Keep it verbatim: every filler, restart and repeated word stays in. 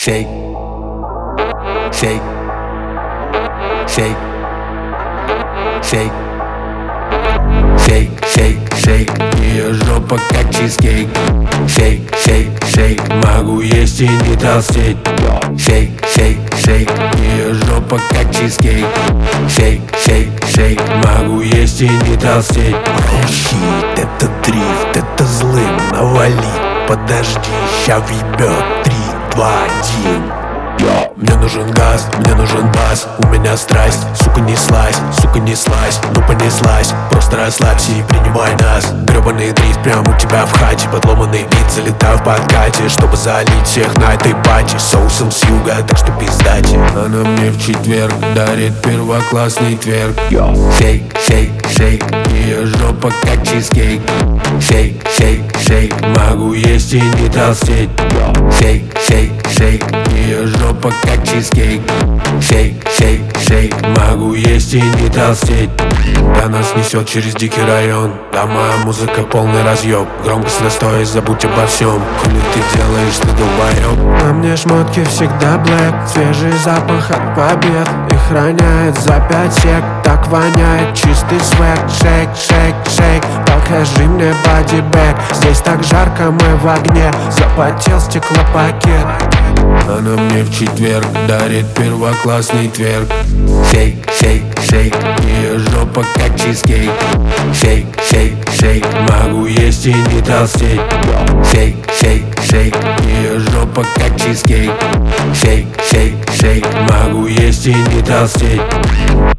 shake, shake, shake, shake, shake, shake, shake. Ее жопа как чизкейк. Шейк, шейк, шейк, могу есть и не толстеть. Шейк, шейк, шейк, ее жопа как чизкейк. Шейк, шейк, шейк, могу есть и не толстеть. Хит, это дрифт, это злым навали. Подожди, ща въебет. Три, два, один. Мне нужен газ, мне нужен бас. У меня страсть, сука, неслась, сука, неслась. Ну понеслась, просто расслабься и принимай нас. Гребаный дрифт прям у тебя в хате. Подломанный бит, залетаю в подкате, чтобы залить всех на этой пати. Соусом с юга, так что пиздате. Она мне в четверг дарит первоклассный тверк. Шейк, шейк, шейк, ее жопа как чизкейк. Шейк, шейк, шейк, могу есть и не толстеть. Шейк, шейк, шейк, ее жопа как чизкейк. Шейк, шейк, шейк, могу есть и не толстеть. Да нас несет через дикий район. Да моя музыка полный разъеб. Громкость настоя, забудь обо всем. Хули ты делаешь, ты долбоеб. На мне шмотки всегда блэк. Свежий запах от побед. Их роняет за пять сек. Так воняет чистый свек. Шейк, шейк, шейк, покажи мне бодибэк. Здесь так жарко, мы в огне. Запотел стеклопакет. Она мне в четверг дарит первоклассный тверк. Шейк, шейк, шейк, ее жопа как чизкейк. Шейк, шейк, шейк, могу есть и не толстеть. Шейк, шейк, шейк, ее жопа как чизкейк. Шейк, шейк, шейк, могу есть и не толстеть.